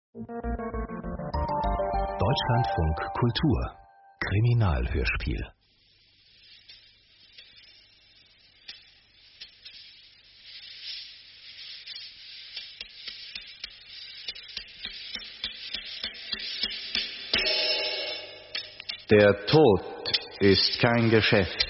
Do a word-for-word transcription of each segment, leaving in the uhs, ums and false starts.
Deutschlandfunk Kultur Kriminalhörspiel. Der Tod ist kein Geschäft.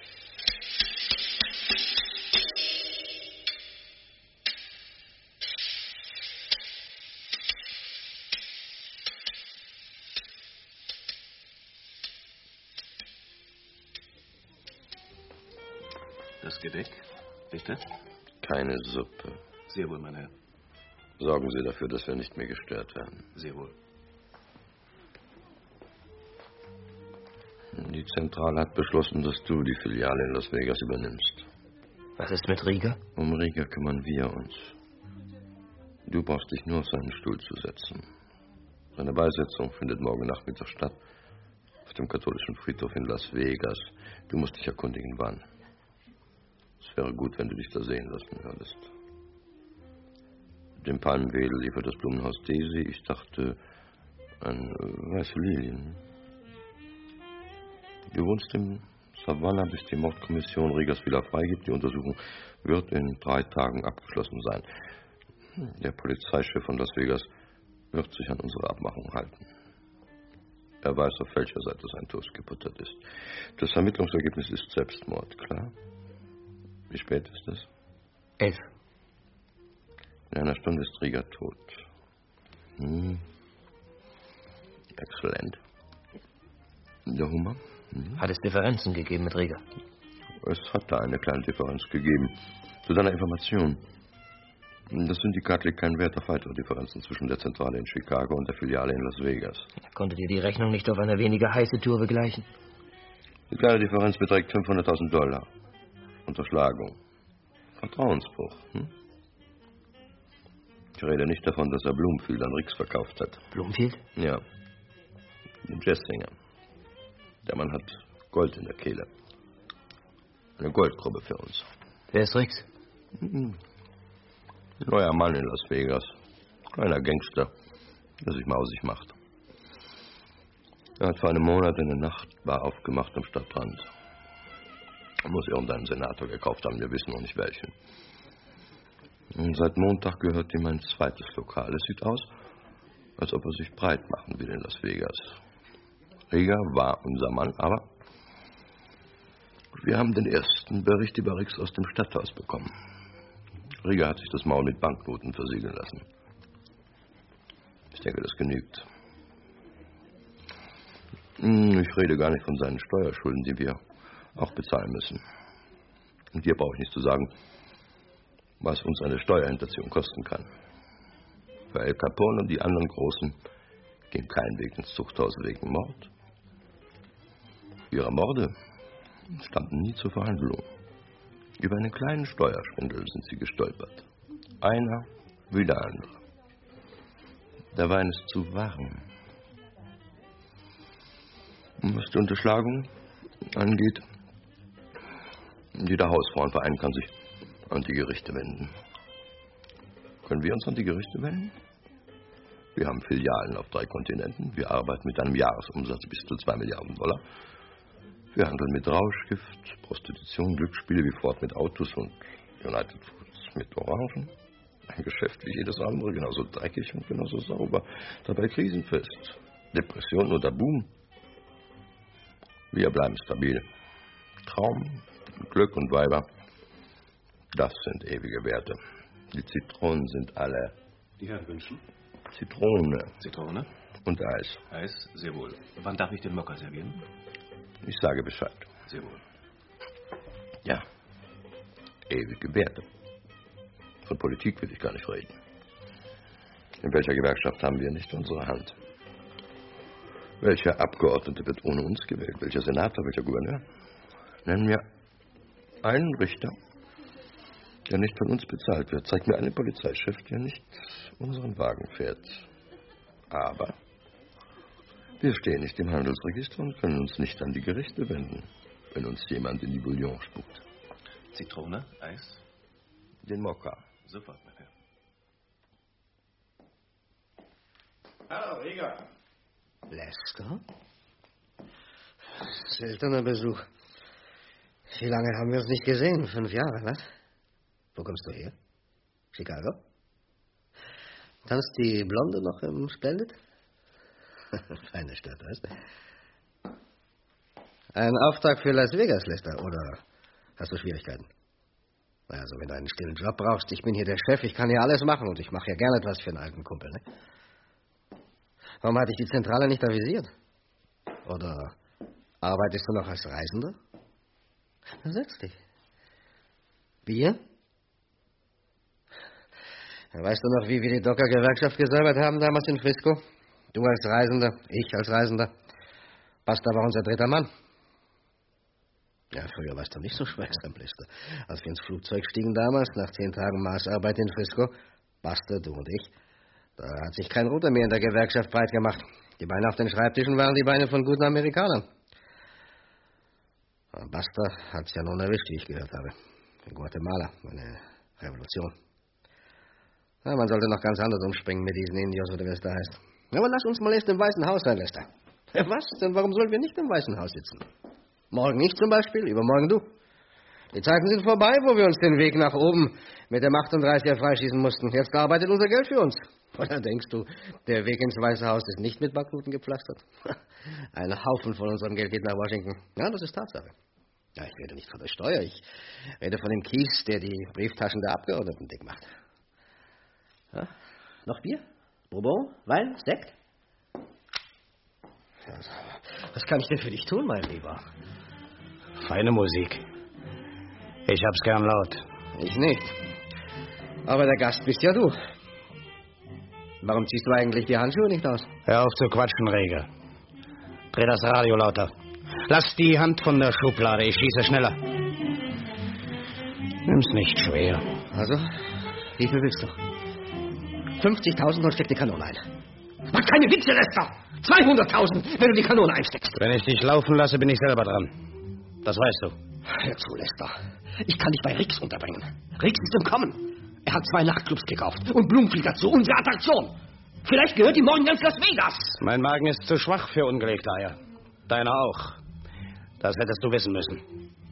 Das Gedeck, bitte? Keine Suppe. Sehr wohl, mein Herr. Sorgen Sie dafür, dass wir nicht mehr gestört werden. Sehr wohl. Die Zentrale hat beschlossen, dass du die Filiale in Las Vegas übernimmst. Was ist mit Rieger? Um Rieger kümmern wir uns. Du brauchst dich nur auf seinen Stuhl zu setzen. Seine Beisetzung findet morgen Nachmittag statt. Auf dem katholischen Friedhof in Las Vegas. Du musst dich erkundigen, wann. Es wäre gut, wenn du dich da sehen lassen würdest. Dem Palmwedel liefert das Blumenhaus Daisy. Ich dachte an äh, weiße Lilien. Du wohnst im Savannah, bis die Mordkommission Riegers Villa freigibt. Die Untersuchung wird in drei Tagen abgeschlossen sein. Der Polizeichef von Las Vegas wird sich an unsere Abmachung halten. Er weiß, auf welcher Seite sein Toast gebuttert ist. Das Ermittlungsergebnis ist Selbstmord, klar? Wie spät ist es? Elf. In einer Stunde ist Rieger tot. Hm. Exzellent. Der Hummer? Hm. Hat es Differenzen gegeben mit Rieger? Es hat da eine kleine Differenz gegeben. Zu deiner Information. Das Syndikat legt keinen Wert auf weitere Differenzen zwischen der Zentrale in Chicago und der Filiale in Las Vegas. Konntet ihr die Rechnung nicht auf eine weniger heiße Tour begleichen? Die kleine Differenz beträgt fünfhunderttausend Dollar. Unterschlagung. Vertrauensbruch. Hm? Ich rede nicht davon, dass er Bloomfield an Riggs verkauft hat. Bloomfield? Ja. Den Jazzsänger. Der Mann hat Gold in der Kehle. Eine Goldgrube für uns. Wer ist Riggs? Mhm. Neuer Mann in Las Vegas. Kleiner Gangster, der sich mausig macht. Er hat vor einem Monat eine Nachtbar aufgemacht am Stadtrand. Er muss irgendeinen Senator gekauft haben, wir wissen noch nicht welchen. Und seit Montag gehört ihm ein zweites Lokal. Es sieht aus, als ob er sich breit machen will in Las Vegas. Rieger war unser Mann, aber wir haben den ersten Bericht über Riggs aus dem Stadthaus bekommen. Rieger hat sich das Maul mit Banknoten versiegeln lassen. Ich denke, das genügt. Ich rede gar nicht von seinen Steuerschulden, die wir auch bezahlen müssen. Und dir brauche ich nicht zu sagen, was uns eine Steuerhinterziehung kosten kann. Für El Capone und die anderen Großen ging kein Weg ins Zuchthaus wegen Mord. Ihre Morde standen nie zur Verhandlung. Über einen kleinen Steuerschwindel sind sie gestolpert. Einer wie der andere. Der Wein ist zu warm. Und was die Unterschlagung angeht, jeder Hausfrauenverein kann sich an die Gerichte wenden. Können wir uns an die Gerichte wenden? Wir haben Filialen auf drei Kontinenten. Wir arbeiten mit einem Jahresumsatz bis zu zwei Milliarden Dollar. Wir handeln mit Rauschgift, Prostitution, Glücksspiele wie Ford mit Autos und United Foods mit Orangen. Ein Geschäft wie jedes andere, genauso dreckig und genauso sauber. Dabei krisenfest. Depression oder Boom. Wir bleiben stabil. Traum, Glück und Weiber, das sind ewige Werte. Die Zitronen sind alle... Die Herren wünschen? Zitrone. Zitrone? Und Eis. Eis, sehr wohl. Wann darf ich den Mokka servieren? Ich sage Bescheid. Sehr wohl. Ja, ewige Werte. Von Politik will ich gar nicht reden. In welcher Gewerkschaft haben wir nicht unsere Hand? Welcher Abgeordnete wird ohne uns gewählt? Welcher Senator, welcher Gouverneur? Nennen wir einen Richter, der nicht von uns bezahlt wird. Zeig mir einen Polizeichef, der nicht unseren Wagen fährt. Aber wir stehen nicht im Handelsregister und können uns nicht an die Gerichte wenden, wenn uns jemand in die Bouillon spuckt. Zitrone, Eis? Den Mokka. Sofort, mein Herr. Rieger. Lester? Seltener Besuch. Wie lange haben wir uns nicht gesehen? Fünf Jahre, was? Wo kommst du her? Chicago? Tanzt die Blonde noch im Splendid? Feine Stadt, weißt du? Ein Auftrag für Las Vegas, Lester, oder hast du Schwierigkeiten? Also, wenn du einen stillen Job brauchst, ich bin hier der Chef, ich kann hier alles machen und ich mache ja gerne etwas für einen alten Kumpel, ne? Warum hatte ich die Zentrale nicht avisiert? Oder arbeitest du noch als Reisender? Dann setz dich. Bier? Weißt du noch, wie wir die Docker-Gewerkschaft gesäubert haben damals in Frisco? Du als Reisender, ich als Reisender. Basta war unser dritter Mann. Ja, früher warst du nicht so schweigsam, Lester. Als wir ins Flugzeug stiegen damals, nach zehn Tagen Maßarbeit in Frisco, Basta, du und ich, da hat sich kein Ruder mehr in der Gewerkschaft breit gemacht. Die Beine auf den Schreibtischen waren die Beine von guten Amerikanern. Aber Basta hat's ja nun erwischt, wie ich gehört habe. In Guatemala, eine Revolution. Ja, man sollte noch ganz anders umspringen mit diesen Indios, oder wie es da heißt. Aber lass uns mal erst im Weißen Haus sein, Lester. Ja, was? Denn warum sollen wir nicht im Weißen Haus sitzen? Morgen ich zum Beispiel, übermorgen du. Die Zeiten sind vorbei, wo wir uns den Weg nach oben mit dem achtunddreißiger freischießen mussten. Jetzt arbeitet unser Geld für uns. Oder denkst du, der Weg ins Weiße Haus ist nicht mit Banknoten gepflastert? Ein Haufen von unserem Geld geht nach Washington. Ja, das ist Tatsache. Ja, ich rede nicht von der Steuer, ich rede von dem Kies, der die Brieftaschen der Abgeordneten dick macht. Ja, noch Bier? Bourbon? Wein? Sekt? Was kann ich denn für dich tun, mein Lieber? Feine Musik. Ich hab's gern laut. Ich nicht. Aber der Gast bist ja du. Warum ziehst du eigentlich die Handschuhe nicht aus? Hör auf zu quatschen, Rieger. Dreh das Radio lauter. Lass die Hand von der Schublade, ich schieße schneller. Nimm's nicht schwer. Also, wie viel willst du? fünfzigtausend und steck die Kanone ein. Mach keine Witze, Lester! zweihunderttausend, wenn du die Kanone einsteckst. Wenn ich dich laufen lasse, bin ich selber dran. Das weißt du. Hör zu, Lester. Ich kann dich bei Rix unterbringen. Rix ist im Kommen. Er hat zwei Nachtclubs gekauft und Bloomfield dazu, unsere Attraktion. Vielleicht gehört die morgen ganz Las Vegas. Mein Magen ist zu schwach für ungelegte Eier. Deiner auch. Das hättest du wissen müssen.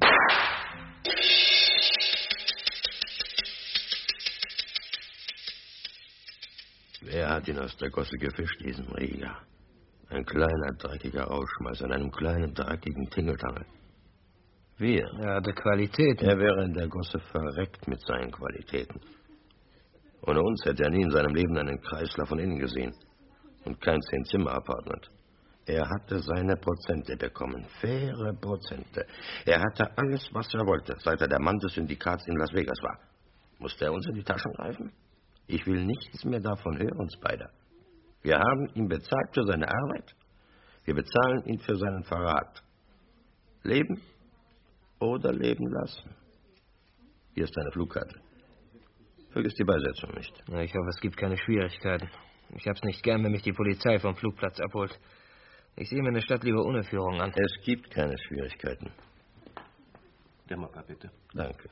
Wer hat ihn aus der Gosse gefischt, diesen Rieger? Ein kleiner, dreckiger Ausschmeißer in einem kleinen, dreckigen Tingeltangel. Wir. Er hatte Qualitäten. Er wäre in der Gosse verreckt mit seinen Qualitäten. Ohne uns hätte er nie in seinem Leben einen Kreisler von innen gesehen. Und kein Zehn-Zimmer-Apartment. Er hatte seine Prozente bekommen. Faire Prozente. Er hatte alles, was er wollte, seit er der Mann des Syndikats in Las Vegas war. Musste er uns in die Taschen greifen? Ich will nichts mehr davon hören, uns beide. Wir haben ihn bezahlt für seine Arbeit. Wir bezahlen ihn für seinen Verrat. Leben oder leben lassen. Hier ist deine Flugkarte. Vergiss die Beisetzung nicht. Na, ich hoffe, es gibt keine Schwierigkeiten. Ich hab's nicht gern, wenn mich die Polizei vom Flugplatz abholt. Ich sehe mir eine Stadt lieber ohne Führung an. Es gibt keine Schwierigkeiten. Der Mokka, bitte. Danke.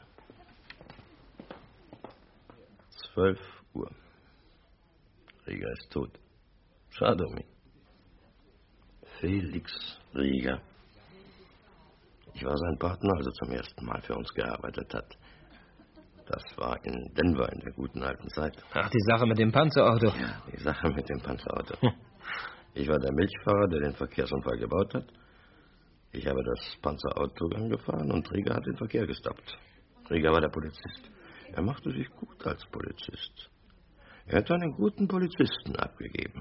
Zwölf Uhr. Rieger ist tot. Schade um ihn. Felix Rieger. Ich war sein Partner, als er zum ersten Mal für uns gearbeitet hat. Das war in Denver in der guten alten Zeit. Ach, die Sache mit dem Panzerauto. Ja, die Sache mit dem Panzerauto. Hm. Ich war der Milchfahrer, der den Verkehrsunfall gebaut hat. Ich habe das Panzerauto angefahren und Rieger hat den Verkehr gestoppt. Rieger war der Polizist. Er machte sich gut als Polizist. Er hat einen guten Polizisten abgegeben.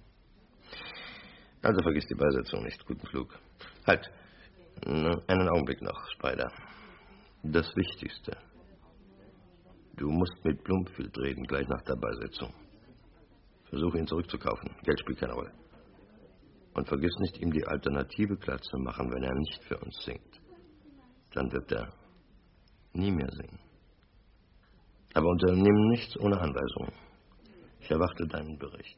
Also vergiss die Beisetzung nicht. Guten Flug. Halt. Einen Augenblick noch, Spider. Das Wichtigste. Du musst mit Bloomfield reden, gleich nach der Beisetzung. Versuche ihn zurückzukaufen. Geld spielt keine Rolle. Und vergiss nicht, ihm die Alternative klar zu machen, wenn er nicht für uns singt. Dann wird er nie mehr singen. Aber unternimm nichts ohne Anweisungen. Ich erwarte deinen Bericht.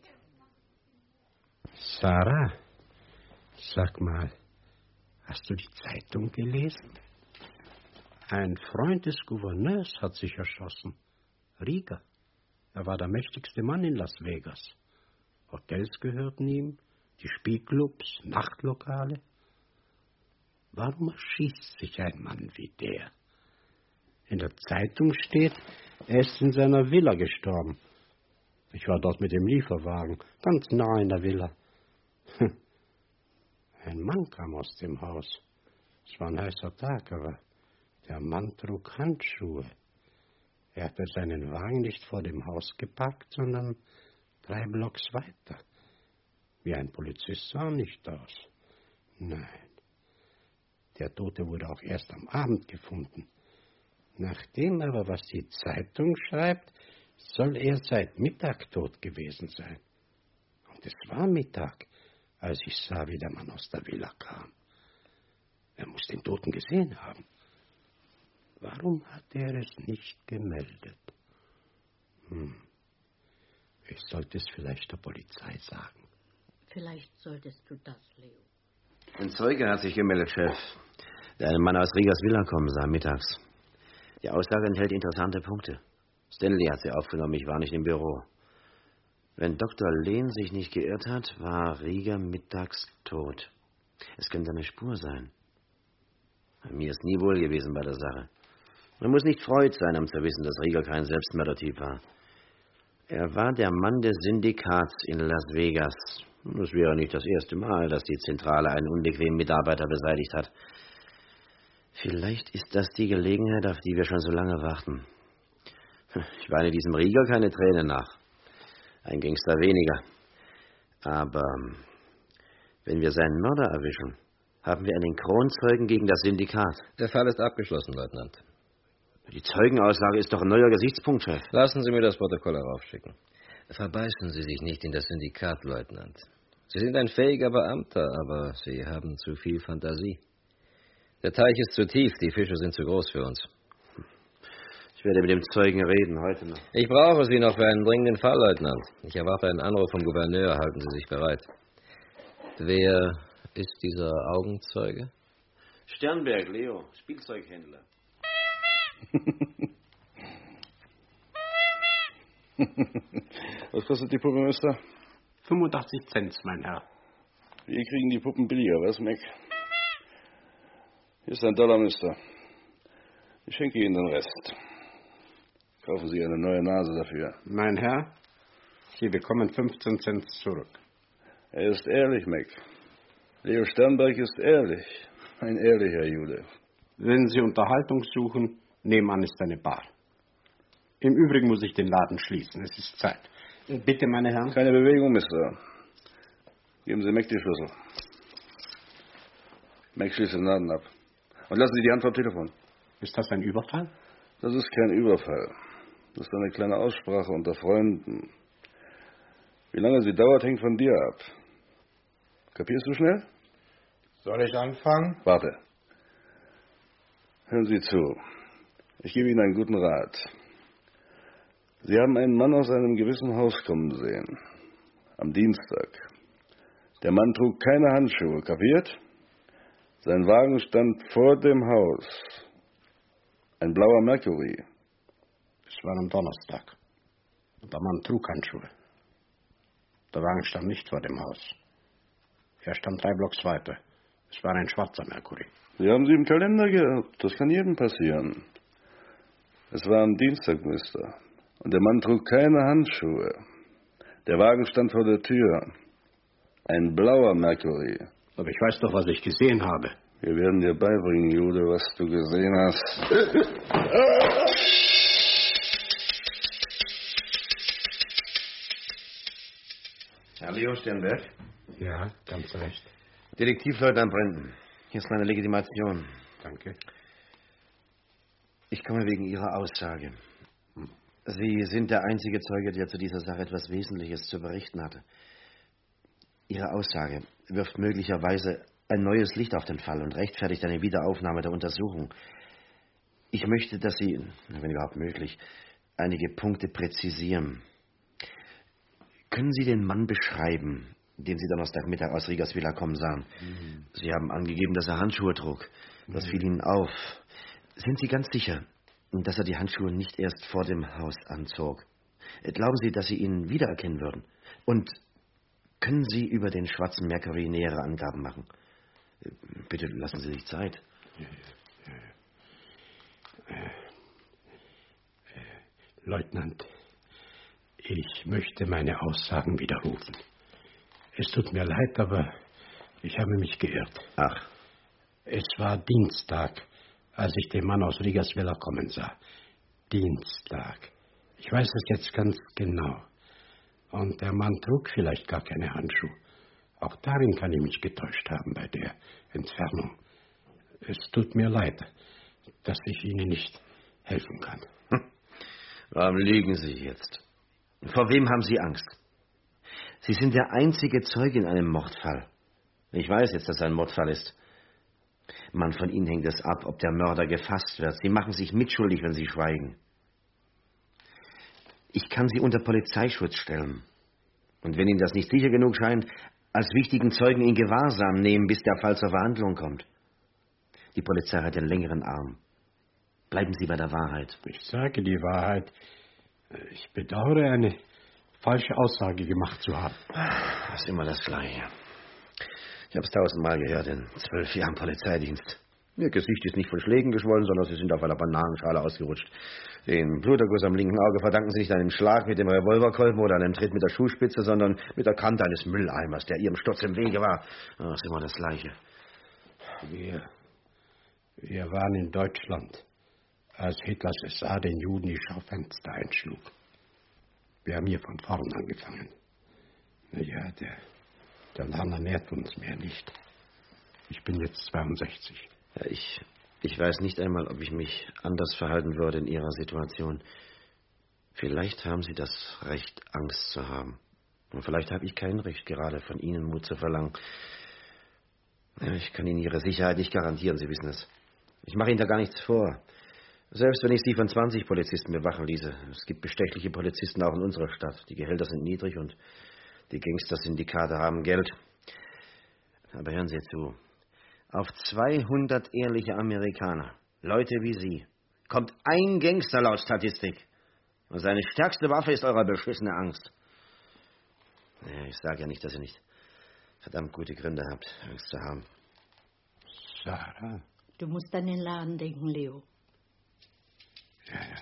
Sarah, sag mal, hast du die Zeitung gelesen? Ein Freund des Gouverneurs hat sich erschossen. Rieger. Er war der mächtigste Mann in Las Vegas. Hotels gehörten ihm, die Spielclubs, Nachtlokale. Warum erschießt sich ein Mann wie der? In der Zeitung steht, er ist in seiner Villa gestorben. Ich war dort mit dem Lieferwagen, ganz nah in der Villa. Ein Mann kam aus dem Haus. Es war ein heißer Tag, aber der Mann trug Handschuhe. Er hatte seinen Wagen nicht vor dem Haus geparkt, sondern drei Blocks weiter. Wie ein Polizist sah er nicht aus. Nein. Der Tote wurde auch erst am Abend gefunden. Nachdem aber, was die Zeitung schreibt, soll er seit Mittag tot gewesen sein. Und es war Mittag, als ich sah, wie der Mann aus der Villa kam. Er muss den Toten gesehen haben. Warum hat er es nicht gemeldet? Hm. Ich sollte es vielleicht der Polizei sagen. Vielleicht solltest du das, Leo. Ein Zeuge hat sich gemeldet, Chef. Der einen Mann aus Riegers Villa kommen sah mittags. Die Aussage enthält interessante Punkte. Stanley hat sie aufgenommen, ich war nicht im Büro. Wenn Doktor Lehn sich nicht geirrt hat, war Rieger mittags tot. Es könnte eine Spur sein. Mir ist nie wohl gewesen bei der Sache. Man muss nicht freut sein, um zu wissen, dass Rieger kein Selbstmördertyp war. Er war der Mann des Syndikats in Las Vegas. Es wäre nicht das erste Mal, dass die Zentrale einen unbequemen Mitarbeiter beseitigt hat. Vielleicht ist das die Gelegenheit, auf die wir schon so lange warten. Ich weine diesem Rieger keine Tränen nach. Ein Gangster weniger. Aber wenn wir seinen Mörder erwischen, haben wir einen Kronzeugen gegen das Syndikat. Der Fall ist abgeschlossen, Leutnant. Die Zeugenaussage ist doch ein neuer Gesichtspunkt, Chef. Lassen Sie mir das Protokoll heraufschicken. Verbeißen Sie sich nicht in das Syndikat, Leutnant. Sie sind ein fähiger Beamter, aber Sie haben zu viel Fantasie. Der Teich ist zu tief, die Fische sind zu groß für uns. Ich werde mit dem Zeugen reden, heute noch. Ich brauche Sie noch für einen dringenden Fall, Leutnant. Ich erwarte einen Anruf vom Gouverneur, halten Sie sich bereit. Wer ist dieser Augenzeuge? Sternberg, Leo, Spielzeughändler. Was kostet die Puppe, Mister? fünfundachtzig Cent, mein Herr. Wir kriegen die Puppen billiger, was, Mac? Hier ist ein Dollar, Mister. Ich schenke Ihnen den Rest. Kaufen Sie eine neue Nase dafür. Mein Herr, Sie bekommen fünfzehn Cent zurück. Er ist ehrlich, Mac. Leo Sternberg ist ehrlich. Ein ehrlicher Jude. Wenn Sie Unterhaltung suchen, nebenan ist eine Bar. Im Übrigen muss ich den Laden schließen. Es ist Zeit. Bitte, meine Herren. Keine Bewegung, Mister. Geben Sie Mac die Schlüssel. Mac schließt den Laden ab. Und lassen Sie die Hand vom Telefon. Ist das ein Überfall? Das ist kein Überfall. Das ist eine kleine Aussprache unter Freunden. Wie lange sie dauert, hängt von dir ab. Kapierst du schnell? Soll ich anfangen? Warte. Hören Sie zu. Ich gebe Ihnen einen guten Rat. Sie haben einen Mann aus einem gewissen Haus kommen sehen. Am Dienstag. Der Mann trug keine Handschuhe, kapiert? Sein Wagen stand vor dem Haus. Ein blauer Mercury. Es war am Donnerstag. Und der Mann trug Handschuhe. Der Wagen stand nicht vor dem Haus. Er stand drei Blocks weiter. Es war ein schwarzer Mercury. Sie haben sie im Kalender gehabt. Das kann jedem passieren. Es war am Dienstag, Mister. Und der Mann trug keine Handschuhe. Der Wagen stand vor der Tür. Ein blauer Mercury. Aber ich weiß doch, was ich gesehen habe. Wir werden dir beibringen, Jude, was du gesehen hast. Herr Leo Sternberg? Ja, ganz recht. Detektivleutnant Brenden. Hier ist meine Legitimation. Danke. Ich komme wegen Ihrer Aussage. Sie sind der einzige Zeuge, der zu dieser Sache etwas Wesentliches zu berichten hatte. Ihre Aussage wirft möglicherweise ein neues Licht auf den Fall und rechtfertigt eine Wiederaufnahme der Untersuchung. Ich möchte, dass Sie, wenn überhaupt möglich, einige Punkte präzisieren. Können Sie den Mann beschreiben, den Sie Donnerstagmittag aus Riegers Villa kommen sahen? Mhm. Sie haben angegeben, dass er Handschuhe trug. Das mhm. fiel Ihnen auf. Sind Sie ganz sicher, dass er die Handschuhe nicht erst vor dem Haus anzog? Glauben Sie, dass Sie ihn wiedererkennen würden? Und Können Sie über den schwarzen Mercury nähere Angaben machen? Bitte lassen Sie sich Zeit. Ja, ja, ja. Äh, Leutnant, ich möchte meine Aussagen widerrufen. Es tut mir leid, aber ich habe mich geirrt. Ach. Es war Dienstag, als ich den Mann aus Rigasvilla kommen sah. Dienstag. Ich weiß es jetzt ganz genau. Und der Mann trug vielleicht gar keine Handschuhe. Auch darin kann ich mich getäuscht haben bei der Entfernung. Es tut mir leid, dass ich Ihnen nicht helfen kann. Hm. Warum lügen Sie jetzt? Vor wem haben Sie Angst? Sie sind der einzige Zeuge in einem Mordfall. Ich weiß jetzt, dass es ein Mordfall ist. Mann, von Ihnen hängt es ab, ob der Mörder gefasst wird. Sie machen sich mitschuldig, wenn Sie schweigen. Ich kann Sie unter Polizeischutz stellen. Und wenn Ihnen das nicht sicher genug scheint, als wichtigen Zeugen in Gewahrsam nehmen, bis der Fall zur Verhandlung kommt. Die Polizei hat den längeren Arm. Bleiben Sie bei der Wahrheit. Ich sage die Wahrheit. Ich bedauere, eine falsche Aussage gemacht zu haben. Das ist immer das Gleiche. Ich habe es tausendmal gehört in zwölf Jahren Polizeidienst. Ihr Gesicht ist nicht von Schlägen geschwollen, sondern Sie sind auf einer Bananenschale ausgerutscht. Den Bluterguss am linken Auge verdanken Sie nicht einem Schlag mit dem Revolverkolben oder einem Tritt mit der Schuhspitze, sondern mit der Kante eines Mülleimers, der Ihrem Sturz im Wege war. Das ist immer das Gleiche. Wir, wir waren in Deutschland, als Hitlers S A den Juden die Schaufenster einschlug. Wir haben hier von vorn angefangen. Naja, der, der Lerner nährt uns mehr nicht. Ich bin jetzt zweiundsechzig. Ja, ich, ich weiß nicht einmal, ob ich mich anders verhalten würde in Ihrer Situation. Vielleicht haben Sie das Recht, Angst zu haben. Und vielleicht habe ich kein Recht, gerade von Ihnen Mut zu verlangen. Ja, ich kann Ihnen Ihre Sicherheit nicht garantieren, Sie wissen es. Ich mache Ihnen da gar nichts vor. Selbst wenn ich Sie von zwanzig Polizisten bewachen ließe. Es gibt bestechliche Polizisten auch in unserer Stadt. Die Gehälter sind niedrig und die Gangster-Syndikate haben Geld. Aber hören Sie zu. Auf zweihundert ehrliche Amerikaner, Leute wie Sie, kommt ein Gangster laut Statistik. Und seine stärkste Waffe ist eure beschissene Angst. Ja, ich sage ja nicht, dass ihr nicht verdammt gute Gründe habt, Angst zu haben. Sarah? Du musst an den Laden denken, Leo. Ja, ja.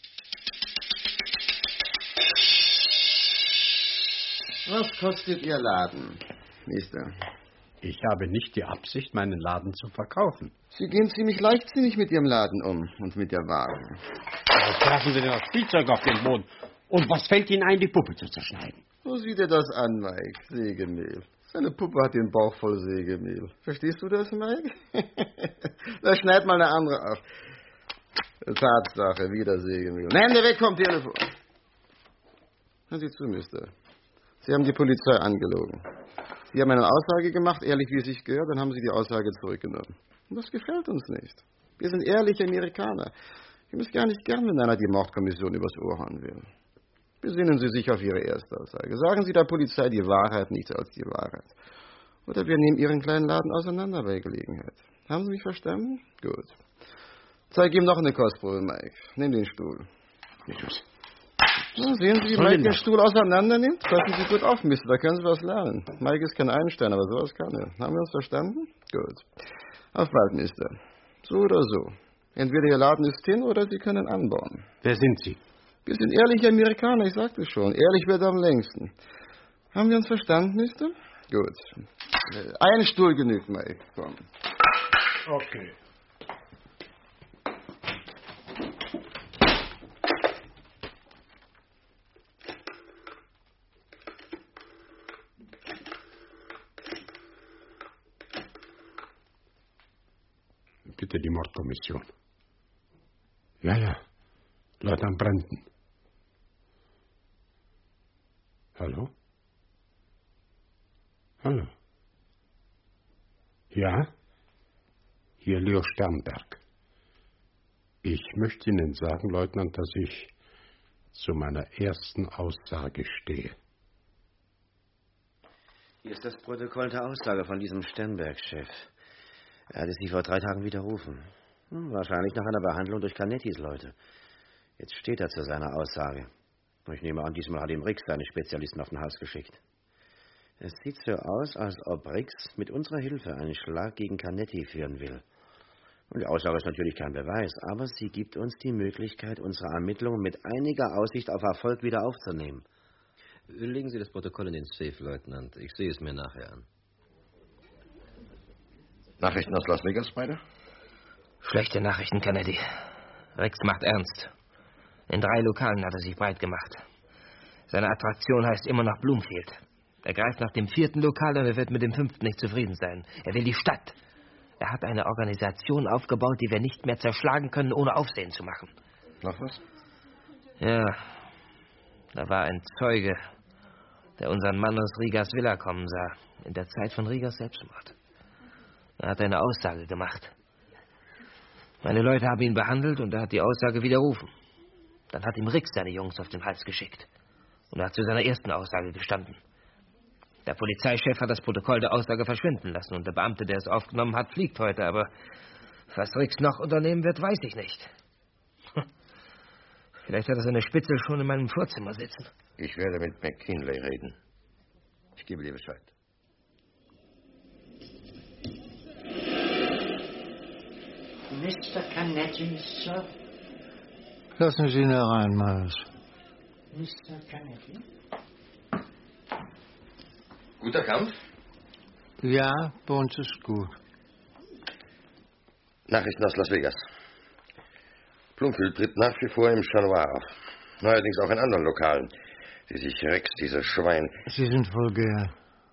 Was kostet Ihr Laden, Mister? Ich habe nicht die Absicht, meinen Laden zu verkaufen. Sie gehen ziemlich leichtsinnig mit Ihrem Laden um und mit der Ware. Was werfen Sie denn das Spielzeug auf den Boden? Und was fällt Ihnen ein, die Puppe zu zerschneiden? So sieht er das an, Mike. Sägemehl. Seine Puppe hat den Bauch voll Sägemehl. Verstehst du das, Mike? Da schneid mal eine andere auf. Tatsache, wieder Sägemehl. Hände weg vom Telefon. Hören Sie zu, Mister. Sie haben die Polizei angelogen. Sie haben eine Aussage gemacht, ehrlich wie es sich gehört, dann haben Sie die Aussage zurückgenommen. Und das gefällt uns nicht. Wir sind ehrliche Amerikaner. Ich muss gar nicht gern, wenn einer die Mordkommission übers Ohr hauen will. Besinnen Sie sich auf Ihre erste Aussage. Sagen Sie der Polizei die Wahrheit, nichts als die Wahrheit. Oder wir nehmen Ihren kleinen Laden auseinander bei Gelegenheit. Haben Sie mich verstanden? Gut. Zeig ihm noch eine Kostprobe, Mike. Nimm den Stuhl. Na, sehen Sie, wie Mike den Stuhl auseinander nimmt? Passen Sie gut auf, Mister, da können Sie was lernen. Mike ist kein Einstein, aber sowas kann er. Haben wir uns verstanden? Gut. Auf bald, Mister. So oder so. Entweder Ihr Laden ist hin oder Sie können anbauen. Wer sind Sie? Wir sind ehrliche Amerikaner, ich sagte es schon. Ehrlich wird am längsten. Haben wir uns verstanden, Mister? Gut. Ein Stuhl genügt, Mike. Komm. Okay. Bitte die Mordkommission. Ja, ja. Leutnant Brandon. Hallo? Hallo? Ja? Hier Leo Sternberg. Ich möchte Ihnen sagen, Leutnant, dass ich zu meiner ersten Aussage stehe. Hier ist das Protokoll der Aussage von diesem Sternberg-Chef. Er hatte Sie vor drei Tagen widerrufen. Hm, wahrscheinlich nach einer Behandlung durch Canettis Leute. Jetzt steht er zu seiner Aussage. Ich nehme an, diesmal hat ihm Rix seine Spezialisten auf den Hals geschickt. Es sieht so aus, als ob Rix mit unserer Hilfe einen Schlag gegen Canetti führen will. Und die Aussage ist natürlich kein Beweis, aber sie gibt uns die Möglichkeit, unsere Ermittlungen mit einiger Aussicht auf Erfolg wieder aufzunehmen. Legen Sie das Protokoll in den Safe, Leutnant. Ich sehe es mir nachher an. Nachrichten aus Las Vegas, beide? Schlechte Nachrichten, Kennedy. Rex macht ernst. In drei Lokalen hat er sich breit gemacht. Seine Attraktion heißt immer noch Bloomfield. Er greift nach dem vierten Lokal und er wird mit dem fünften nicht zufrieden sein. Er will die Stadt. Er hat eine Organisation aufgebaut, die wir nicht mehr zerschlagen können, ohne Aufsehen zu machen. Noch was? Ja, da war ein Zeuge, der unseren Mann aus Rigas Villa kommen sah, in der Zeit von Rigas Selbstmord. Er hat eine Aussage gemacht. Meine Leute haben ihn behandelt und er hat die Aussage widerrufen. Dann hat ihm Rix seine Jungs auf den Hals geschickt. Und er hat zu seiner ersten Aussage gestanden. Der Polizeichef hat das Protokoll der Aussage verschwinden lassen und der Beamte, der es aufgenommen hat, fliegt heute. Aber was Rix noch unternehmen wird, weiß ich nicht. Vielleicht hat er seine Spitzel schon in meinem Vorzimmer sitzen. Ich werde mit McKinley reden. Ich gebe dir Bescheid. Mister Canetti, Sir. Lassen Sie ihn herein, Miles. Mister Canetti? Guter Kampf? Ja, bei uns ist gut. Nachrichten aus Las Vegas. Bloomfield tritt nach wie vor im Chat Noir auf. Neuerdings auch in anderen Lokalen, die sich Rex, dieses Schwein... Sie sind vulgär.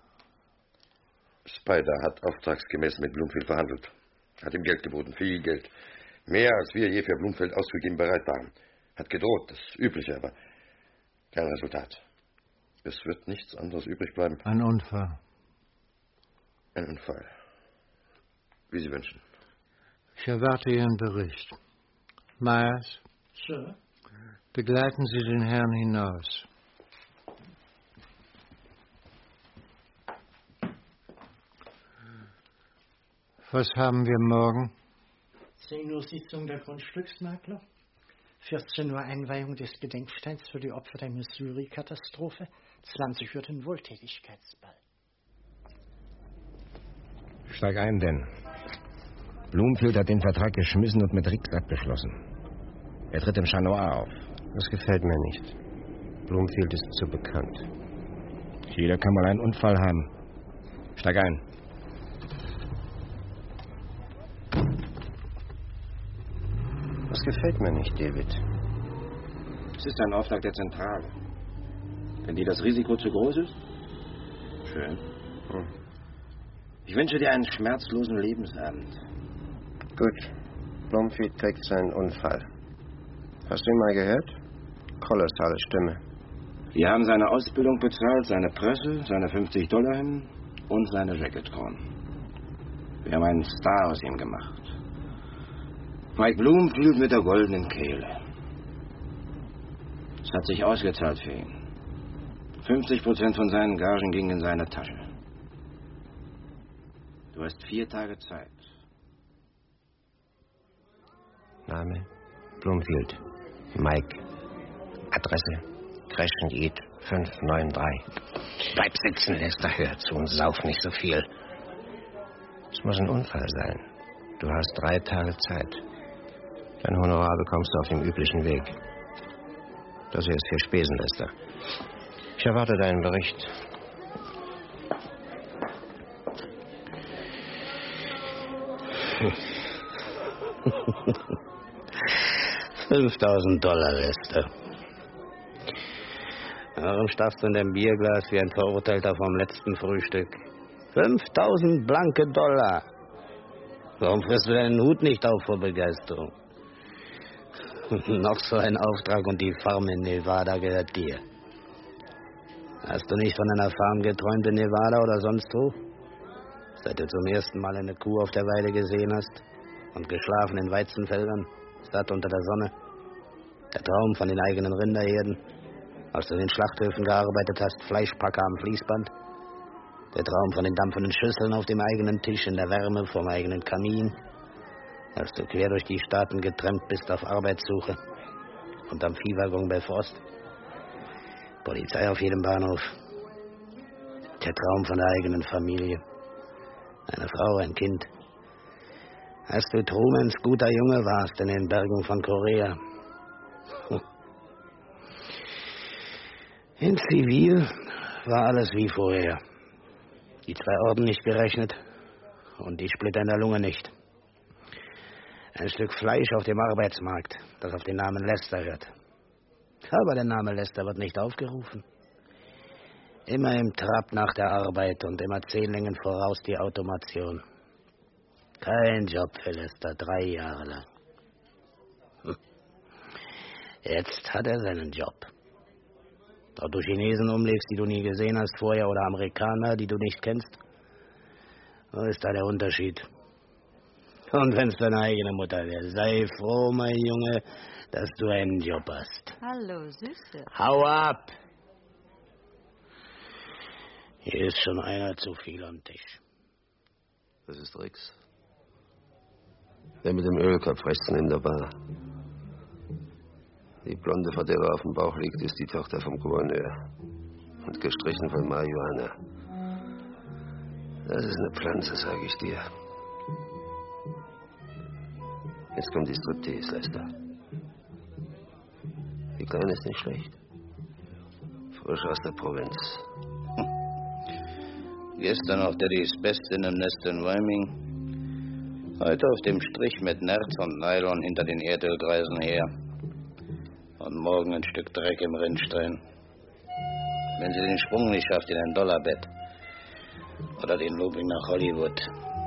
Spider hat auftragsgemäß mit Bloomfield verhandelt. Hat ihm Geld geboten, viel Geld. Mehr, als wir je für Bloomfield auszugeben bereit waren. Hat gedroht, das Übliche, aber kein Resultat. Es wird nichts anderes übrig bleiben. Ein Unfall. Ein Unfall. Wie Sie wünschen. Ich erwarte Ihren Bericht. Myers? Sir? Begleiten Sie den Herrn hinaus. Was haben wir morgen? zehn Uhr Sitzung der Grundstücksmakler. vierzehn Uhr Einweihung des Gedenksteins für die Opfer der Missouri-Katastrophe. zwanzig Uhr den Wohltätigkeitsball. Steig ein, denn Bloomfield hat den Vertrag geschmissen und mit Rix abgeschlossen. Er tritt im Chat Noir auf. Das gefällt mir nicht. Bloomfield ist zu bekannt. Jeder kann mal einen Unfall haben. Steig ein. Das gefällt mir nicht, David. Es ist ein Auftrag der Zentrale. Wenn dir das Risiko zu groß ist? Schön. Hm. Ich wünsche dir einen schmerzlosen Lebensabend. Gut. Bloomfield kriegt seinen Unfall. Hast du ihn mal gehört? Kolossale Stimme. Wir haben seine Ausbildung bezahlt, seine Presse, seine fünfzig Dollar hin und seine Jacketcon. Wir haben einen Star aus ihm gemacht. Mike Bloomfield mit der goldenen Kehle. Es hat sich ausgezahlt für ihn. fünfzig Prozent von seinen Gagen gingen in seine Tasche. Du hast vier Tage Zeit. Name? Bloomfield. Mike. Adresse? Crescent Eat fünf neun drei. Bleib sitzen, Lester. Hör zu und sauf nicht so viel. Es muss ein Unfall sein. Du hast drei Tage Zeit. Dein Honorar bekommst du auf dem üblichen Weg. Das hier ist für Spesen, Lester. Ich erwarte deinen Bericht. fünftausend Dollar, Lester. Warum starrst du in dein Bierglas wie ein Verurteilter vom letzten Frühstück? fünftausend blanke Dollar. Warum frisst du deinen Hut nicht auf vor Begeisterung? Noch so ein Auftrag und die Farm in Nevada gehört dir. Hast du nicht von einer Farm geträumt in Nevada oder sonst wo? Seit du zum ersten Mal eine Kuh auf der Weide gesehen hast und geschlafen in Weizenfeldern, satt unter der Sonne. Der Traum von den eigenen Rinderherden, als du in den Schlachthöfen gearbeitet hast, Fleischpacker am Fließband. Der Traum von den dampfenden Schüsseln auf dem eigenen Tisch in der Wärme vom eigenen Kamin, als du quer durch die Staaten getrennt bist auf Arbeitssuche und am Viehwaggon bei Frost. Polizei auf jedem Bahnhof. Der Traum von der eigenen Familie. Eine Frau, ein Kind. Als du Trumans guter Junge warst in den Bergen von Korea. In Zivil war alles wie vorher. Die zwei Orden nicht gerechnet und die Splitter in der Lunge nicht. Ein Stück Fleisch auf dem Arbeitsmarkt, das auf den Namen Lester hört. Aber der Name Lester wird nicht aufgerufen. Immer im Trab nach der Arbeit und immer zehn Längen voraus die Automation. Kein Job für Lester, drei Jahre lang. Hm. Jetzt hat er seinen Job. Ob du Chinesen umlegst, die du nie gesehen hast vorher, oder Amerikaner, die du nicht kennst, wo ist da der Unterschied? Und wenn's deine eigene Mutter wäre, sei froh, mein Junge, dass du einen Job hast. Hallo, Süße. Hau ab! Hier ist schon einer zu viel am Tisch. Das ist Rix. Der mit dem Ölkopf rechts neben der Bar. Die Blonde, vor der er auf dem Bauch liegt, ist die Tochter vom Gouverneur. Und gestrichen von Marihuana. Das ist eine Pflanze, sage ich dir. Jetzt kommt die Striptease, Lester. Die Kleine ist nicht schlecht. Frisch aus der Provinz. Hm. Gestern noch Daddys Beste im Nest in Wyoming. Heute auf dem Strich mit Nerz und Nylon hinter den Erdölkreisen her. Und morgen ein Stück Dreck im Rinnstein. Wenn sie den Sprung nicht schafft in ein Dollarbett. Oder den Looping nach Hollywood.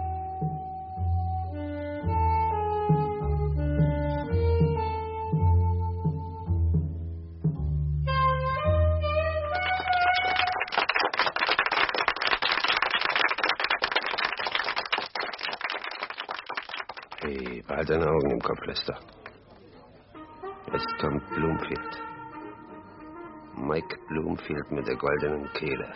Hey, behalt deine Augen im Kopf, Lester. Jetzt kommt Bloomfield. Mike Bloomfield mit der goldenen Kehle.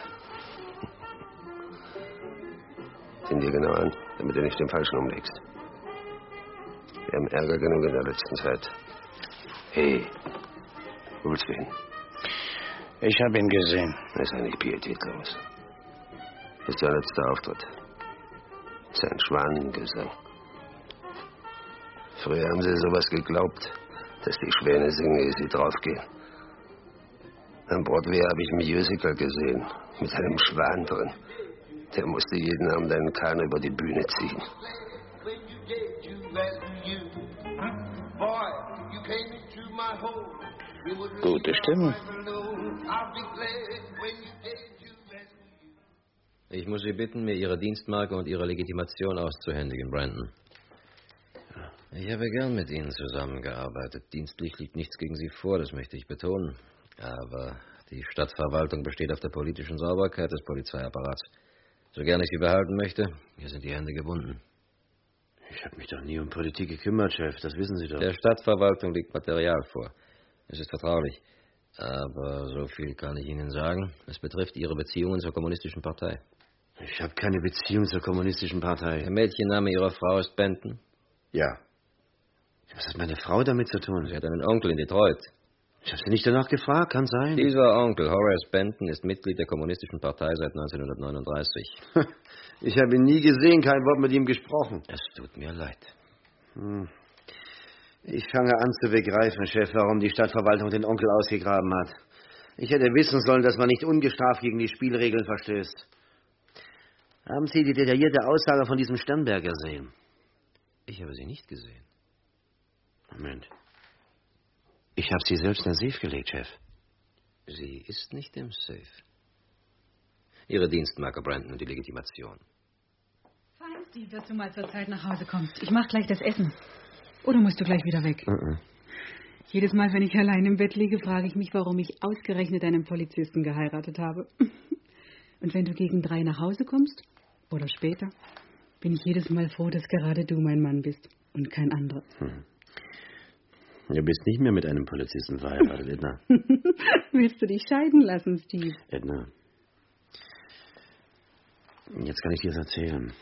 Sieh dir genau an, damit du nicht den Falschen umlegst. Wir haben Ärger genug in der letzten Zeit. Hey, wo willst du hin? Ich habe ihn gesehen. Das ist ja nicht pietätlos. Das ist sein letzter Auftritt. Sein Schwanengesang. Früher haben sie sowas geglaubt, dass die Schwäne singen, ehe sie draufgehen. Am Broadway habe ich ein Musical gesehen, mit einem Schwan drin. Der musste jeden Abend einen Kahn über die Bühne ziehen. Gute Stimme. Ich muss Sie bitten, mir Ihre Dienstmarke und Ihre Legitimation auszuhändigen, Brandon. Ich habe gern mit Ihnen zusammengearbeitet. Dienstlich liegt nichts gegen Sie vor, das möchte ich betonen. Aber die Stadtverwaltung besteht auf der politischen Sauberkeit des Polizeiapparats. So gern ich Sie behalten möchte, hier sind die Hände gebunden. Ich habe mich doch nie um Politik gekümmert, Chef, das wissen Sie doch. Der Stadtverwaltung liegt Material vor. Es ist vertraulich. Aber so viel kann ich Ihnen sagen. Es betrifft Ihre Beziehungen zur kommunistischen Partei. Ich habe keine Beziehung zur kommunistischen Partei. Der Mädchenname Ihrer Frau ist Benton? Ja. Was hat meine Frau damit zu tun? Sie hat einen Onkel in Detroit. Ich habe Sie nicht danach gefragt, kann sein. Dieser Onkel, Horace Benton, ist Mitglied der Kommunistischen Partei seit neunzehnhundertneununddreißig. Ich habe ihn nie gesehen, kein Wort mit ihm gesprochen. Es tut mir leid. Hm. Ich fange an zu begreifen, Chef, warum die Stadtverwaltung den Onkel ausgegraben hat. Ich hätte wissen sollen, dass man nicht ungestraft gegen die Spielregeln verstößt. Haben Sie die detaillierte Aussage von diesem Sternberg gesehen? Ich habe sie nicht gesehen. Moment. Ich habe sie selbst in den Safe gelegt, Chef. Sie ist nicht im Safe. Ihre Dienstmarke, Brandon, und die Legitimation. Fein, Steve, dass du mal zur Zeit nach Hause kommst. Ich mach gleich das Essen. Oder musst du gleich wieder weg? Uh-uh. Jedes Mal, wenn ich allein im Bett liege, frage ich mich, warum ich ausgerechnet einen Polizisten geheiratet habe. Und wenn du gegen drei nach Hause kommst, oder später, bin ich jedes Mal froh, dass gerade du mein Mann bist und kein anderer. Hm. Du bist nicht mehr mit einem Polizisten verheiratet, Edna. Willst du dich scheiden lassen, Steve? Edna, jetzt kann ich dir das erzählen.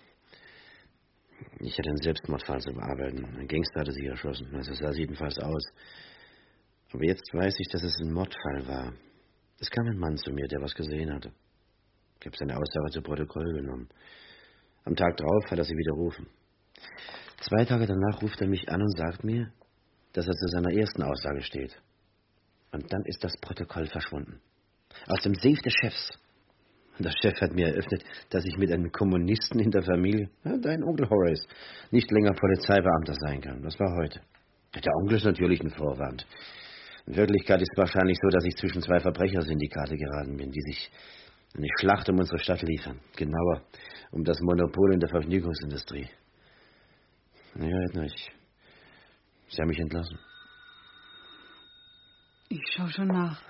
Ich hatte einen Selbstmordfall zu bearbeiten. Ein Gangster hatte sich erschossen. Also sah es jedenfalls aus. Aber jetzt weiß ich, dass es ein Mordfall war. Es kam ein Mann zu mir, der was gesehen hatte. habe seine Aussage zu Protokoll genommen. Am Tag drauf hat er sie widerrufen. Zwei Tage danach ruft er mich an und sagt mir, dass er zu seiner ersten Aussage steht. Und dann ist das Protokoll verschwunden. Aus dem Safe des Chefs. Und der Chef hat mir eröffnet, dass ich mit einem Kommunisten in der Familie, ja, dein Onkel Horace, nicht länger Polizeibeamter sein kann. Das war heute. Der Onkel ist natürlich ein Vorwand. In Wirklichkeit ist es wahrscheinlich so, dass ich zwischen zwei Verbrechersyndikate geraten bin, die sich eine Schlacht um unsere Stadt liefern. Genauer, um das Monopol in der Vergnügungsindustrie. Ja, Edrich, Sie haben mich entlassen. Ich schaue schon nach.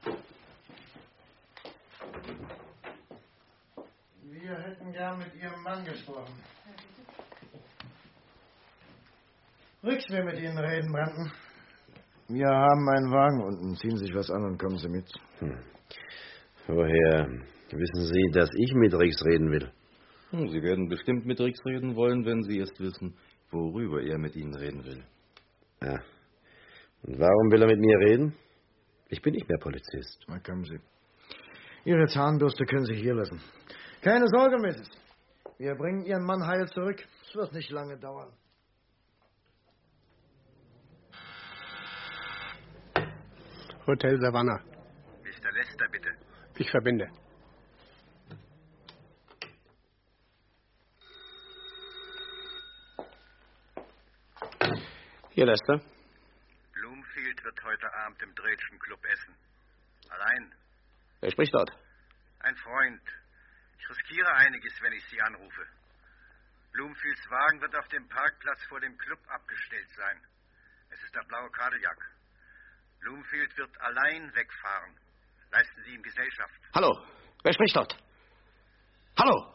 Wir hätten gern mit Ihrem Mann gesprochen. Rücks wir mit Ihnen reden, Brandon. Wir haben einen Wagen unten. Ziehen Sie sich was an und kommen Sie mit. Hm. Woher wissen Sie, dass ich mit Rix reden will? Hm, Sie werden bestimmt mit Rix reden wollen, wenn Sie erst wissen, worüber er mit Ihnen reden will. Ja. Und warum will er mit mir reden? Ich bin nicht mehr Polizist. Na, kommen Sie. Ihre Zahnbürste können Sie hier lassen. Keine Sorge, Missus Wir bringen Ihren Mann heil zurück. Es wird nicht lange dauern. Hotel Savannah. Mister Lester, bitte. Ich verbinde. Hier, Lester. Bloomfield wird heute Abend im Drätschen Club essen. Allein. Wer spricht dort? Ein Freund. Ich riskiere einiges, wenn ich Sie anrufe. Bloomfields Wagen wird auf dem Parkplatz vor dem Club abgestellt sein. Es ist der blaue Cadillac. Bloomfield wird allein wegfahren. Leisten Sie ihm Gesellschaft. Hallo, wer spricht dort? Hallo!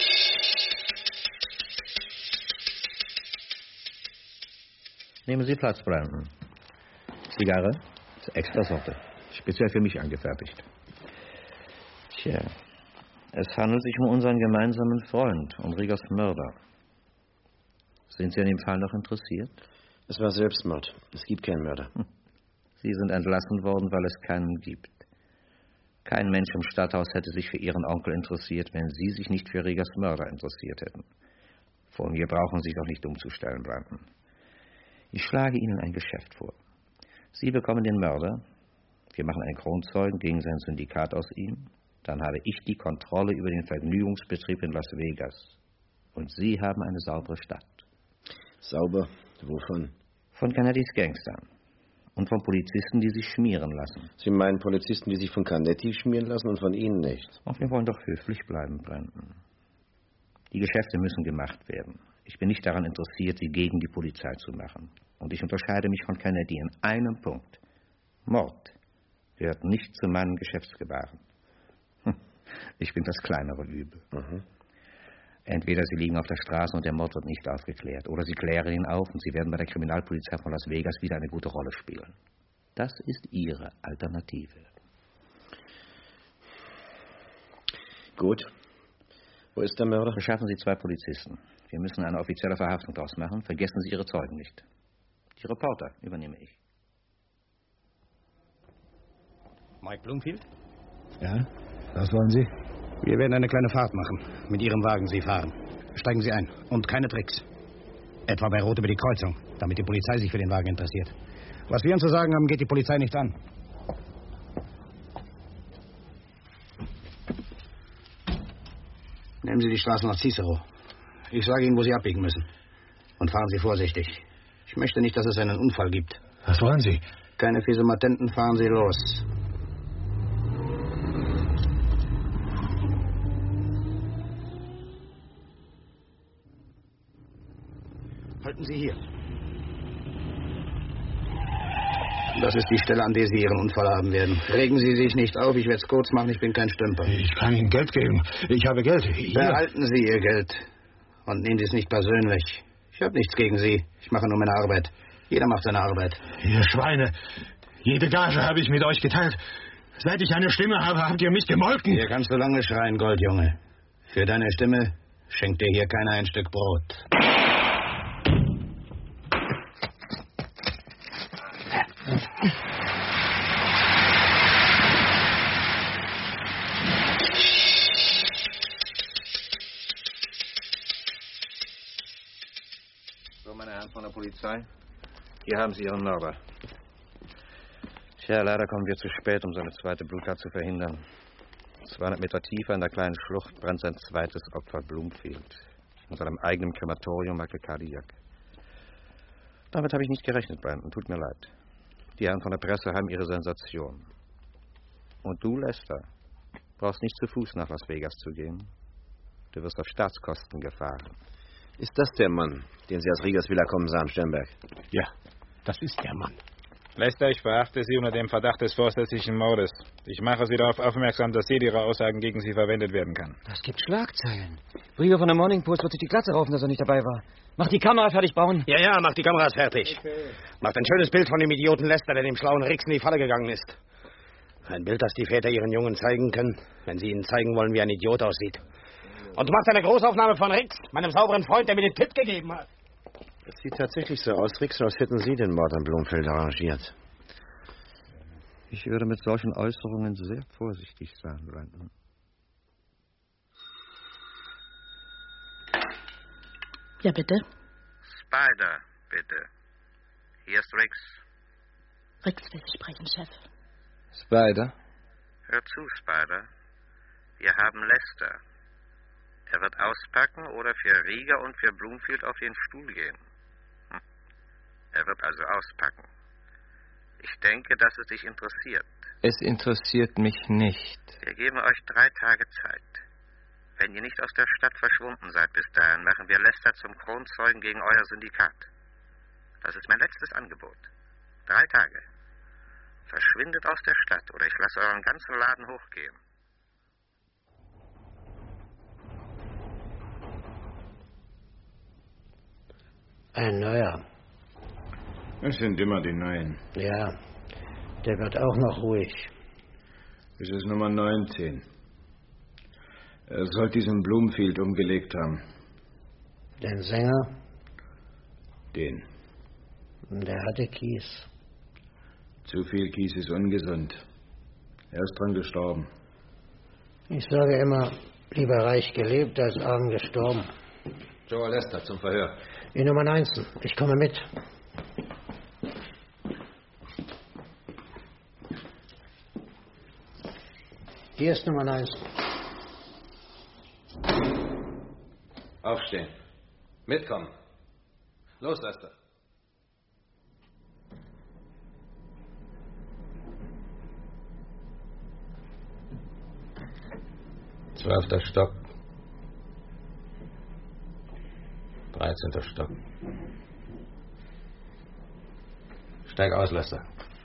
Nehmen Sie Platz, Brandon. Zigarre? Extra Sorte. Speziell für mich angefertigt. Tja, es handelt sich um unseren gemeinsamen Freund, um Riegers Mörder. Sind Sie an dem Fall noch interessiert? Es war Selbstmord. Es gibt keinen Mörder. Hm. Sie sind entlassen worden, weil es keinen gibt. Kein Mensch im Stadthaus hätte sich für Ihren Onkel interessiert, wenn Sie sich nicht für Riegers Mörder interessiert hätten. Vor mir brauchen Sie sich doch nicht umzustellen, Brandon. Ich schlage Ihnen ein Geschäft vor. Sie bekommen den Mörder, wir machen einen Kronzeugen gegen sein Syndikat aus ihm, dann habe ich die Kontrolle über den Vergnügungsbetrieb in Las Vegas. Und Sie haben eine saubere Stadt. Sauber? Wovon? Von Canettis Gangstern. Und von Polizisten, die sich schmieren lassen. Sie meinen Polizisten, die sich von Canetti schmieren lassen und von Ihnen nicht? Ach, wir wollen doch höflich bleiben, Brandon. Die Geschäfte müssen gemacht werden. Ich bin nicht daran interessiert, sie gegen die Polizei zu machen. Und ich unterscheide mich von Canetti in einem Punkt. Mord gehört nicht zu meinem Geschäftsgebaren. Ich bin das kleinere Übel. Mhm. Entweder Sie liegen auf der Straße und der Mord wird nicht aufgeklärt, oder Sie klären ihn auf und Sie werden bei der Kriminalpolizei von Las Vegas wieder eine gute Rolle spielen. Das ist Ihre Alternative. Gut. Wo ist der Mörder? Beschaffen Sie zwei Polizisten. Wir müssen eine offizielle Verhaftung daraus machen. Vergessen Sie Ihre Zeugen nicht. Die Reporter übernehme ich. Mike Bloomfield? Ja, was wollen Sie? Wir werden eine kleine Fahrt machen. Mit Ihrem Wagen Sie fahren. Steigen Sie ein. Und keine Tricks. Etwa bei Rot über die Kreuzung, damit die Polizei sich für den Wagen interessiert. Was wir uns zu sagen haben, geht die Polizei nicht an. Nehmen Sie die Straße nach Cicero. Ich sage Ihnen, wo Sie abbiegen müssen. Und fahren Sie vorsichtig. Ich möchte nicht, dass es einen Unfall gibt. Was wollen Sie? Keine Fiesematenten, fahren Sie los. Halten Sie hier. Das ist die Stelle, an der Sie Ihren Unfall haben werden. Regen Sie sich nicht auf, ich werde es kurz machen, ich bin kein Stümper. Ich kann Ihnen Geld geben. Ich habe Geld. Hier. Behalten Sie Ihr Geld. Und nehmen Sie es nicht persönlich. Ich habe nichts gegen Sie. Ich mache nur meine Arbeit. Jeder macht seine Arbeit. Ihr Schweine. Jede Gage habe ich mit euch geteilt. Seit ich eine Stimme habe, habt ihr mich gemolken. Hier kannst du lange schreien, Goldjunge. Für deine Stimme schenkt dir hier keiner ein Stück Brot. So, meine Herren von der Polizei, hier haben Sie Ihren Mörder. Tja, leider kommen wir zu spät, um seine zweite Bluttat zu verhindern. zweihundert Meter tiefer in der kleinen Schlucht brennt sein zweites Opfer Bloomfield. In seinem eigenen Krematorium Michael Cardillac. Damit habe ich nicht gerechnet, Brandon. Tut mir leid. Die Herren von der Presse haben ihre Sensation. Und du, Lester, brauchst nicht zu Fuß nach Las Vegas zu gehen. Du wirst auf Staatskosten gefahren. Ist das der Mann, den Sie aus Riegers Villa kommen sahen, Sternberg? Ja, das ist der Mann. Lester, ich verachte Sie unter dem Verdacht des vorsätzlichen Mordes. Ich mache Sie darauf aufmerksam, dass jede Ihrer Aussagen gegen Sie verwendet werden kann. Das gibt Schlagzeilen. Briefe von der Morning Post wird sich die Glatze raufen, dass er nicht dabei war. Mach die Kamera fertig, Braun. Ja, ja, mach die Kameras fertig. Okay. Macht ein schönes Bild von dem Idioten Lester, der dem schlauen Rix in die Falle gegangen ist. Ein Bild, das die Väter ihren Jungen zeigen können, wenn sie ihnen zeigen wollen, wie ein Idiot aussieht. Und macht eine Großaufnahme von Rix, meinem sauberen Freund, der mir den Tipp gegeben hat. Es sieht tatsächlich so aus, Rix, als hätten Sie den Mord an Blumfeld arrangiert. Ich würde mit solchen Äußerungen sehr vorsichtig sein, Brandon. Ja, bitte? Spider, bitte. Hier ist Rix. Rix will Sie sprechen, Chef. Spider? Hör zu, Spider. Wir haben Lester. Er wird auspacken oder für Rieger und für Bloomfield auf den Stuhl gehen. Hm. Er wird also auspacken. Ich denke, dass es dich interessiert. Es interessiert mich nicht. Wir geben euch drei Tage Zeit. Wenn ihr nicht aus der Stadt verschwunden seid bis dahin, machen wir Lester zum Kronzeugen gegen euer Syndikat. Das ist mein letztes Angebot. Drei Tage. Verschwindet aus der Stadt oder ich lasse euren ganzen Laden hochgehen. Ein neuer. Es sind immer die Neuen. Ja, der wird auch noch ruhig. Es ist Nummer neunzehn. Er soll diesen Bloomfield umgelegt haben. Den Sänger? Den. Der hatte Kies. Zu viel Kies ist ungesund. Er ist dran gestorben. Ich sage immer, lieber reich gelebt als arm gestorben. Joe Lester zum Verhör. Die Nummer neunzehn. Ich komme mit. Hier ist Nummer neunzehn. Aufstehen. Mitkommen. Los, Lester. Zwölfter Stock. Dreizehnter Stock. Steig aus, Lester.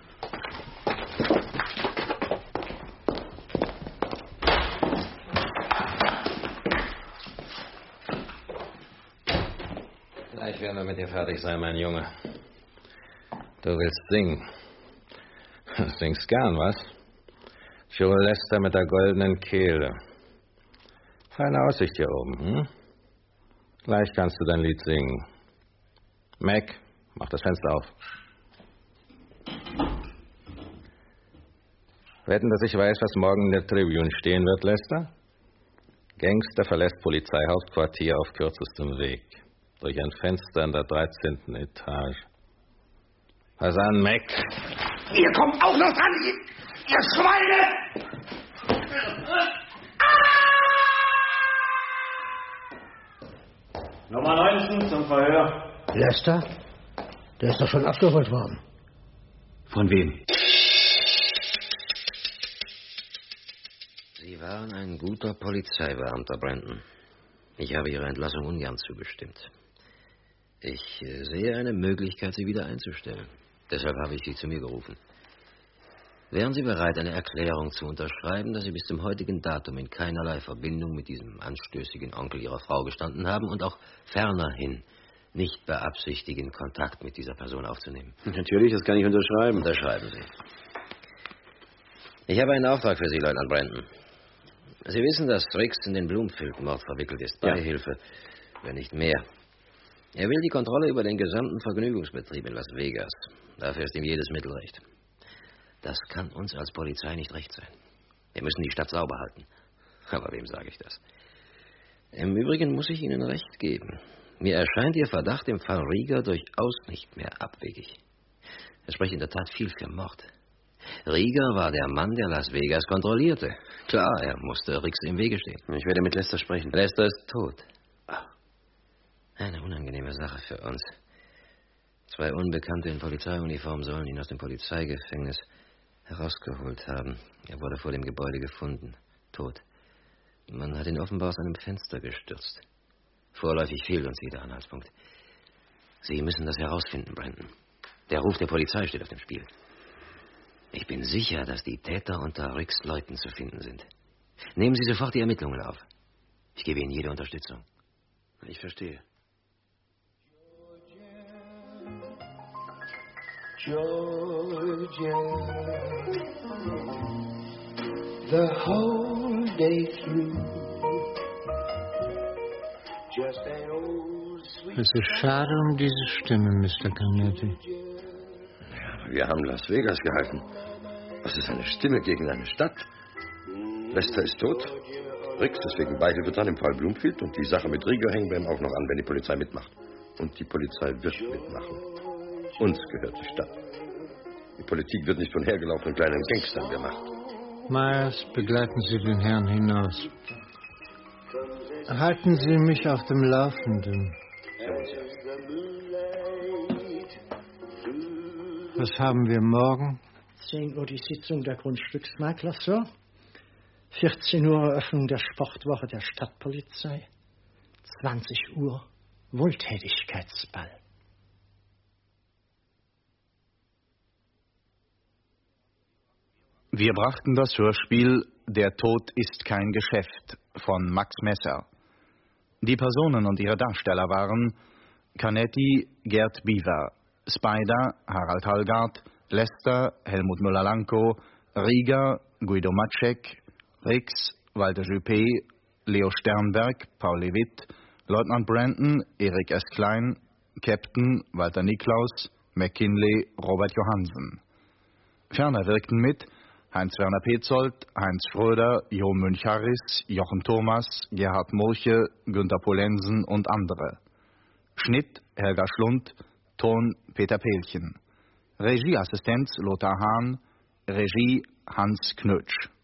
Gleich werden wir mit dir fertig sein, mein Junge. Du willst singen. Du singst gern, was? Joe Lester mit der goldenen Kehle. Feine Aussicht hier oben, hm? Gleich kannst du dein Lied singen. Mac, mach das Fenster auf. Wetten, dass ich weiß, was morgen in der Tribune stehen wird, Lester? Gangster verlässt Polizeihauptquartier auf kürzestem Weg. Durch ein Fenster in der dreizehnten Etage. Pass an, Mac. Ihr kommt auch noch dran, ihr, ihr Schweine! Nummer neunzehn zum Verhör. Lester? Der ist doch schon abgeholt worden. Von wem? Sie waren ein guter Polizeibeamter, Brandon. Ich habe Ihrer Entlassung ungern zugestimmt. Ich äh, sehe eine Möglichkeit, Sie wieder einzustellen. Deshalb habe ich Sie zu mir gerufen. Wären Sie bereit, eine Erklärung zu unterschreiben, dass Sie bis zum heutigen Datum in keinerlei Verbindung mit diesem anstößigen Onkel Ihrer Frau gestanden haben und auch fernerhin nicht beabsichtigen, Kontakt mit dieser Person aufzunehmen? Natürlich, das kann ich unterschreiben. Unterschreiben Sie. Ich habe einen Auftrag für Sie, Leutnant Brandon. Sie wissen, dass Rix in den Bloomfield-Mord verwickelt ist. Beihilfe, ja. Wenn nicht mehr. Er will die Kontrolle über den gesamten Vergnügungsbetrieb in Las Vegas. Dafür ist ihm jedes Mittel recht. Das kann uns als Polizei nicht recht sein. Wir müssen die Stadt sauber halten. Aber wem sage ich das? Im Übrigen muss ich Ihnen recht geben. Mir erscheint Ihr Verdacht im Fall Rieger durchaus nicht mehr abwegig. Er spricht in der Tat viel für Mord. Rieger war der Mann, der Las Vegas kontrollierte. Klar, er musste Rix im Wege stehen. Ich werde mit Lester sprechen. Lester ist tot. Eine unangenehme Sache für uns. Zwei Unbekannte in Polizeiuniform sollen ihn aus dem Polizeigefängnis herausgeholt haben. Er wurde vor dem Gebäude gefunden, tot. Man hat ihn offenbar aus einem Fenster gestürzt. Vorläufig fehlt uns jeder Anhaltspunkt. Sie müssen das herausfinden, Brandon. Der Ruf der Polizei steht auf dem Spiel. Ich bin sicher, dass die Täter unter Ricks Leuten zu finden sind. Nehmen Sie sofort die Ermittlungen auf. Ich gebe Ihnen jede Unterstützung. Ich verstehe. Georgia, the whole day through. Just an old sweet. Es ist schade um diese Stimme, Mister Canetti. Ja, wir haben Las Vegas gehalten. Was ist eine Stimme gegen eine Stadt? Lester ist tot. Rix ist wegen Beigelbetan im Fall Bloomfield und die Sache mit Rieger hängen wir ihm auch noch an, wenn die Polizei mitmacht. Und die Polizei wird mitmachen. Uns gehört die Stadt. Die Politik wird nicht von hergelaufenen kleinen Gangstern gemacht. Myers, begleiten Sie den Herrn hinaus. Halten Sie mich auf dem Laufenden. Was haben wir morgen? zehn Uhr die Sitzung der Grundstücksmakler, Sir. vierzehn Uhr Eröffnung der Sportwoche der Stadtpolizei. zwanzig Uhr Wohltätigkeitsball. Wir brachten das Hörspiel Der Tod ist kein Geschäft von Max Messer. Die Personen und ihre Darsteller waren Canetti, Gerd Beaver, Spider, Harald Hallgard, Lester, Helmut Müller-Lankow, Rieger, Guido Matschek, Rix, Walter Juppé, Leo Sternberg, Paul Lewitt, Leutnant Brandon, Erik S. Klein, Captain Walter Niklaus, McKinley, Robert Johansen. Ferner wirkten mit Heinz-Werner Petzold, Heinz Schröder, Jo Münch-Harris, Jochen Thomas, Gerhard Murche, Günter Polensen und andere. Schnitt Helga Schlund, Ton Peter Pehlchen. Regieassistenz Lothar Hahn, Regie Hans Knötsch.